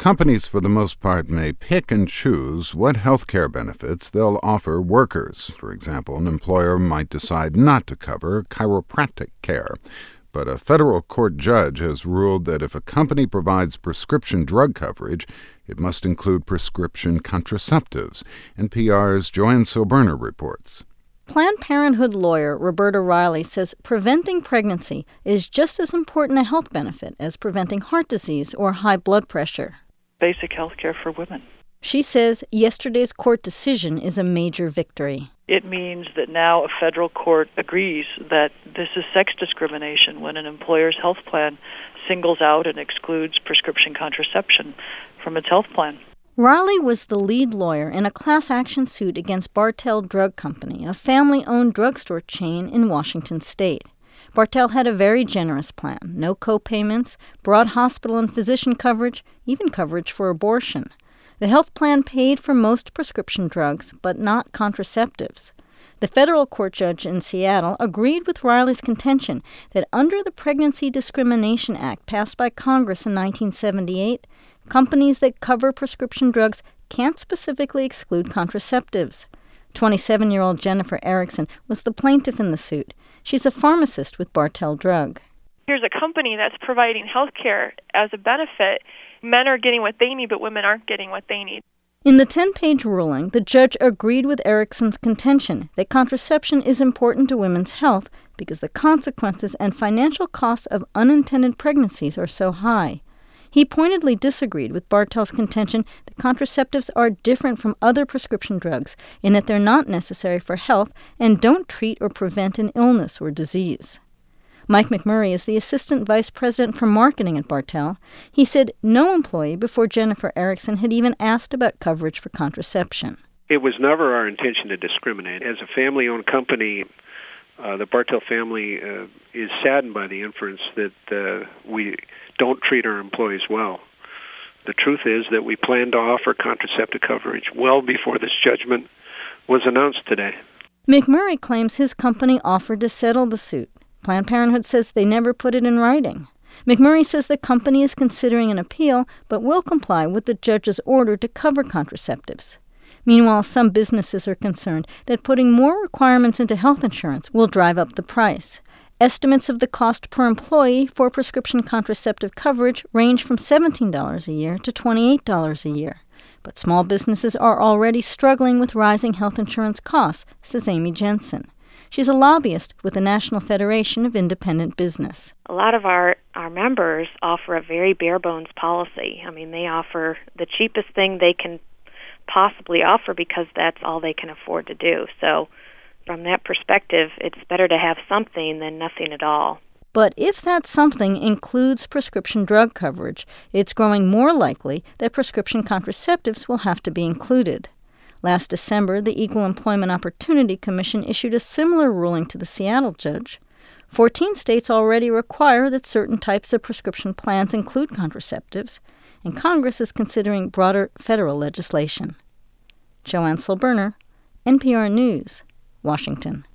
Companies, for the most part, may pick and choose what health care benefits they'll offer workers. For example, an employer might decide not to cover chiropractic care. But a federal court judge has ruled that if a company provides prescription drug coverage, it must include prescription contraceptives. NPR's Joanne Silberner reports. Planned Parenthood lawyer Roberta Riley says preventing pregnancy is just as important a health benefit as preventing heart disease or high blood pressure. Basic health care for women. She says yesterday's court decision is a major victory. It means that now a federal court agrees that this is sex discrimination when an employer's health plan singles out and excludes prescription contraception from its health plan. Riley was the lead lawyer in a class action suit against Bartell Drug Company, a family-owned drugstore chain in Washington state. Bartell had a very generous plan, no co-payments, broad hospital and physician coverage, even coverage for abortion. The health plan paid for most prescription drugs, but not contraceptives. The federal court judge in Seattle agreed with Riley's contention that under the Pregnancy Discrimination Act passed by Congress in 1978, companies that cover prescription drugs can't specifically exclude contraceptives. 27-year-old Jennifer Erickson was the plaintiff in the suit. She's a pharmacist with Bartell Drug. Here's a company that's providing health care as a benefit. Men are getting what they need, but women aren't getting what they need. In the 10-page ruling, the judge agreed with Erickson's contention that contraception is important to women's health because the consequences and financial costs of unintended pregnancies are so high. He pointedly disagreed with Bartell's contention that contraceptives are different from other prescription drugs in that they're not necessary for health and don't treat or prevent an illness or disease. Mike McMurray is the assistant vice president for marketing at Bartell. He said no employee before Jennifer Erickson had even asked about coverage for contraception. It was never our intention to discriminate. As a family-owned company, the Bartell family is saddened by the inference that we don't treat our employees well. The truth is that we plan to offer contraceptive coverage well before this judgment was announced today. McMurray claims his company offered to settle the suit. Planned Parenthood says they never put it in writing. McMurray says the company is considering an appeal, but will comply with the judge's order to cover contraceptives. Meanwhile, some businesses are concerned that putting more requirements into health insurance will drive up the price. Estimates of the cost per employee for prescription contraceptive coverage range from $17 a year to $28 a year. But small businesses are already struggling with rising health insurance costs, says Amy Jensen. She's a lobbyist with the National Federation of Independent Business. A lot of our members offer a very bare-bones policy. I mean, they offer the cheapest thing they can possibly offer because that's all they can afford to do. So from that perspective, it's better to have something than nothing at all. But if that something includes prescription drug coverage, it's growing more likely that prescription contraceptives will have to be included. Last December, the Equal Employment Opportunity Commission issued a similar ruling to the Seattle judge. 14 states already require that certain types of prescription plans include contraceptives, and Congress is considering broader federal legislation. Joanne Silberner, NPR News, Washington.